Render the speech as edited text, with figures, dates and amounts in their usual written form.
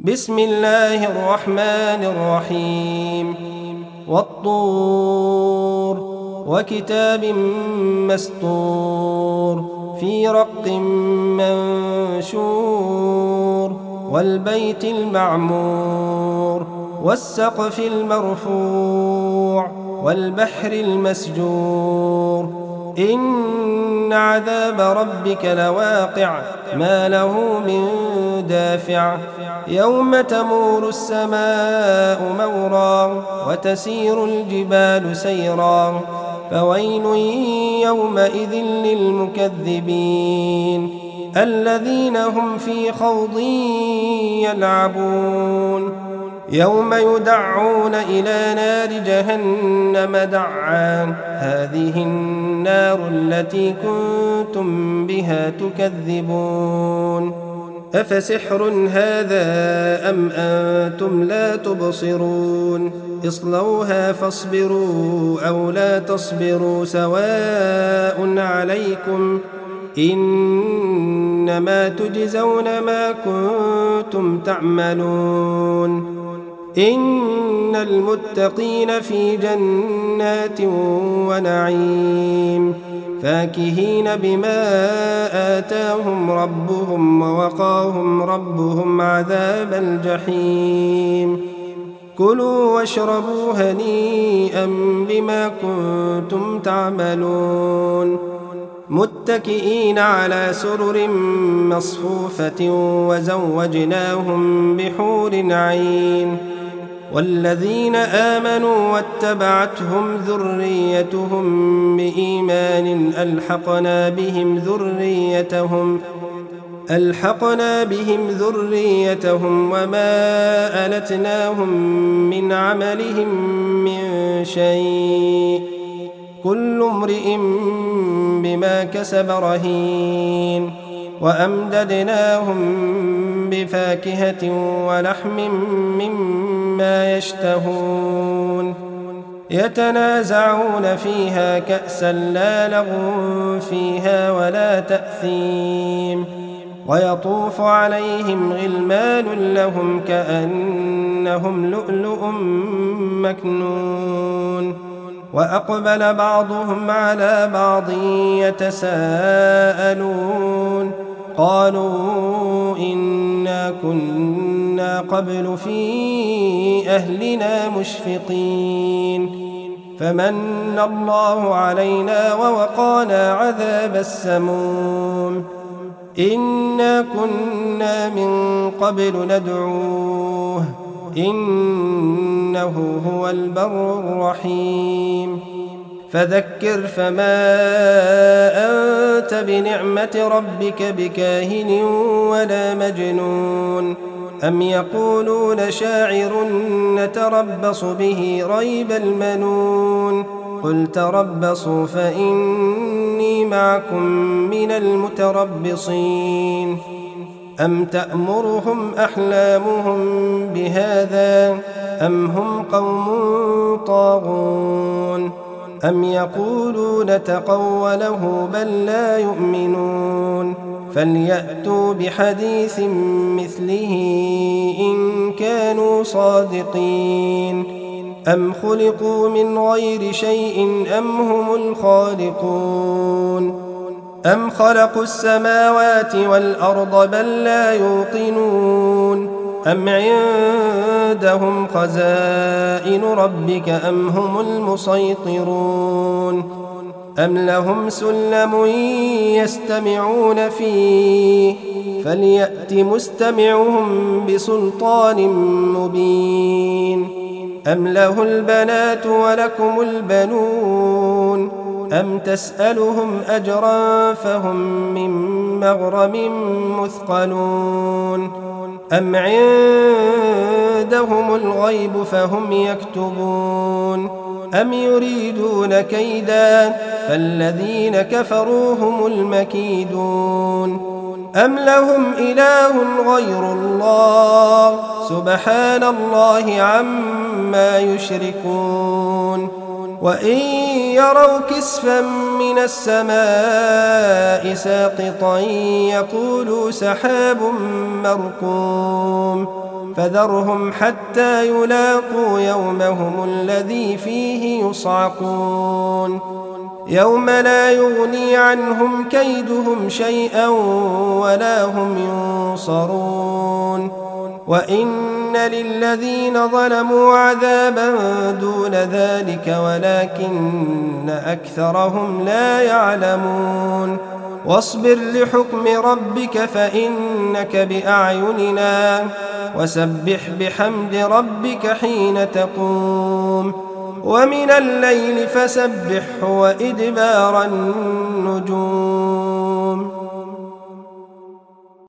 بسم الله الرحمن الرحيم والطور وكتاب مسطور في رق منشور والبيت المعمور والسقف المرفوع والبحر المسجور إن عذاب ربك لواقع ما له من دافع يوم تمور السماء مورا وتسير الجبال سيرا فويل يومئذ للمكذبين الذين هم في خوض يلعبون يوم يدعون إلى نار جهنم دعا هذه النار التي كنتم بها تكذبون أفسحر هذا أم أنتم لا تبصرون اصلوها فاصبروا أو لا تصبروا سواء عليكم إنما تجزون ما كنتم تعملون إن المتقين في جنات ونعيم فاكهين بما آتاهم ربهم ووقاهم ربهم عذاب الجحيم كلوا واشربوا هنيئا بما كنتم تعملون متكئين على سرر مصفوفة وزوجناهم بحور عين والذين آمنوا واتبعتهم ذريتهم بإيمان ألحقنا بهم ذريتهم وما ألتناهم من عملهم من شيء كل امرئ بما كسب رهين وأمددناهم بفاكهة ولحم مما يشتهون يتنازعون فيها كأسا لا لغو فيها ولا تأثيم ويطوف عليهم غلمان لهم كأنهم لؤلؤ مكنون وأقبل بعضهم على بعض يتساءلون قالوا إنا كنا قبل في أهلنا مشفقين فمن الله علينا ووقانا عذاب السموم إنا كنا من قبل ندعوه إنه هو البر الرحيم فذكر فما أنت بنعمة ربك بكاهن ولا مجنون أم يقولون شاعر نتربص به ريب المنون قل تربصوا فإني معكم من المتربصين أم تأمرهم أحلامهم بهذا أم هم قوم طاغون أم يقولون تقوله بل لا يؤمنون فليأتوا بحديث مثله إن كانوا صادقين أم خلقوا من غير شيء أم هم الخالقون أم خلقوا السماوات والأرض بل لا يوقنون أم عندهم خزائن ربك أم هم المسيطرون أم لهم سلم يستمعون فيه فليأت مستمعهم بسلطان مبين أم له البنات ولكم البنون أم تسألهم أجرا فهم من مغرم مثقلون أم عندهم الغيب فهم يكتبون أم يريدون كيدا فالذين كفروا هم المكيدون أم لهم إله غير الله سبحان الله عما يشركون وإن يروا كسفا من السماء ساقطا يقولوا سحاب مركوم فذرهم حتى يلاقوا يومهم الذي فيه يصعقون يوم لا يغني عنهم كيدهم شيئا ولا هم ينصرون وإن للذين ظلموا عذابا دون ذلك ولكن أكثرهم لا يعلمون واصبر لحكم ربك فإنك بأعيننا وسبح بحمد ربك حين تقوم ومن الليل فسبحه وإدبار النجوم